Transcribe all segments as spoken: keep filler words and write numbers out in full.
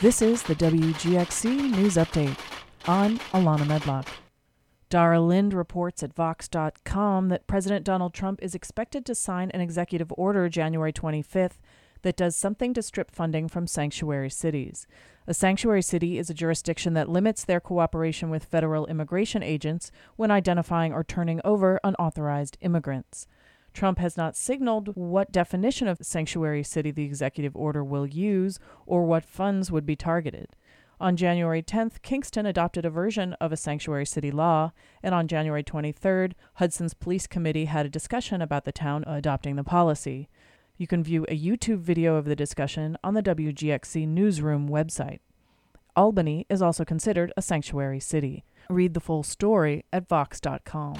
This is the W G X C News Update. I'm Alana Medlock. Dara Lind reports at Vox dot com that President Donald Trump is expected to sign an executive order January twenty-fifth that does something to strip funding from sanctuary cities. A sanctuary city is a jurisdiction that limits their cooperation with federal immigration agents when identifying or turning over unauthorized immigrants. Trump has not signaled what definition of sanctuary city the executive order will use or what funds would be targeted. On January tenth, Kingston adopted a version of a sanctuary city law, and on January twenty-third, Hudson's Police Committee had a discussion about the town adopting the policy. You can view a YouTube video of the discussion on the W G X C Newsroom website. Albany is also considered a sanctuary city. Read the full story at Vox dot com.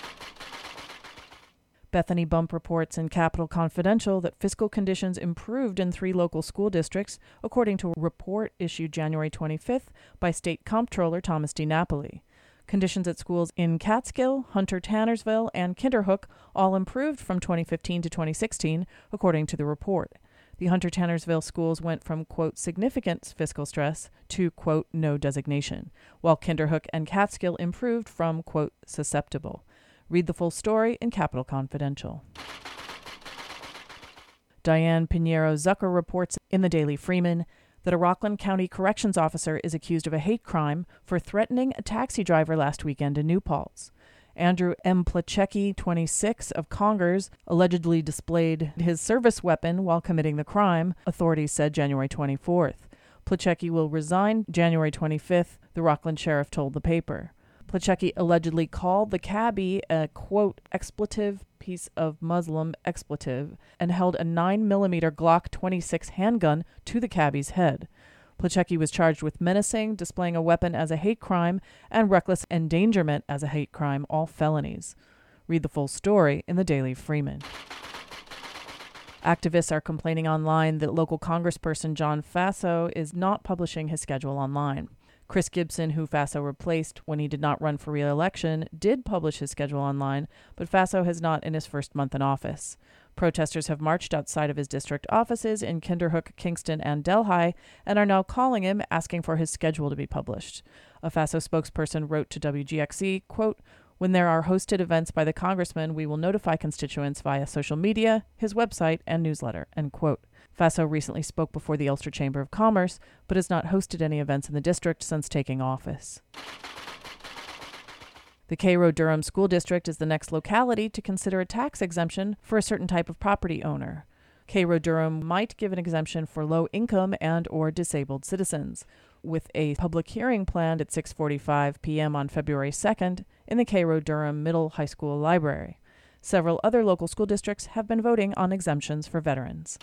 Bethany Bump reports in Capital Confidential that fiscal conditions improved in three local school districts, according to a report issued January twenty-fifth by State Comptroller Thomas DiNapoli. Conditions at schools in Catskill, Hunter-Tannersville, and Kinderhook all improved from twenty fifteen to twenty sixteen, according to the report. The Hunter-Tannersville schools went from, quote, significant fiscal stress to, quote, no designation, while Kinderhook and Catskill improved from, quote, susceptible. Read the full story in Capital Confidential. Diane Pinheiro-Zucker reports in the Daily Freeman that a Rockland County corrections officer is accused of a hate crime for threatening a taxi driver last weekend in New Paltz. Andrew M. Placecki, twenty-six, of Congers, allegedly displayed his service weapon while committing the crime, authorities said January twenty-fourth. Placecki will resign January twenty-fifth, the Rockland sheriff told the paper. Placecki allegedly called the cabbie a, quote, expletive piece of Muslim expletive and held a nine millimeter Glock twenty-six handgun to the cabbie's head. Placecki was charged with menacing, displaying a weapon as a hate crime, and reckless endangerment as a hate crime, all felonies. Read the full story in the Daily Freeman. Activists are complaining online that local congressperson John Faso is not publishing his schedule online. Chris Gibson, who Faso replaced when he did not run for re-election, did publish his schedule online, but Faso has not in his first month in office. Protesters have marched outside of his district offices in Kinderhook, Kingston, and Delhi, and are now calling him, asking for his schedule to be published. A Faso spokesperson wrote to W G X C, quote, when there are hosted events by the congressman, we will notify constituents via social media, his website, and newsletter, end quote. Faso recently spoke before the Ulster Chamber of Commerce, but has not hosted any events in the district since taking office. The Cairo-Durham School District is the next locality to consider a tax exemption for a certain type of property owner. Cairo-Durham might give an exemption for low-income and or disabled citizens, with a public hearing planned at six forty-five p.m. on February second in the Cairo-Durham Middle High School Library. Several other local school districts have been voting on exemptions for veterans.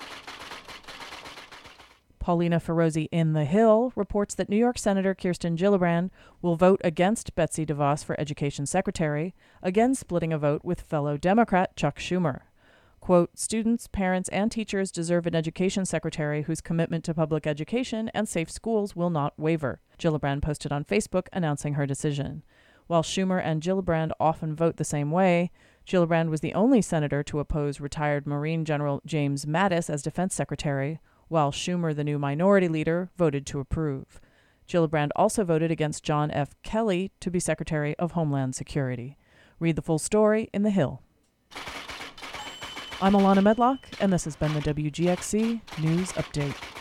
Paulina Ferozi in The Hill reports that New York Senator Kirsten Gillibrand will vote against Betsy DeVos for Education Secretary, again splitting a vote with fellow Democrat Chuck Schumer. Quote, students, parents, and teachers deserve an education secretary whose commitment to public education and safe schools will not waver, Gillibrand posted on Facebook announcing her decision. While Schumer and Gillibrand often vote the same way, Gillibrand was the only senator to oppose retired Marine General James Mattis as defense secretary, while Schumer, the new minority leader, voted to approve. Gillibrand also voted against John F. Kelly to be Secretary of Homeland Security. Read the full story in The Hill. I'm Alana Medlock, and this has been the W G X C News Update.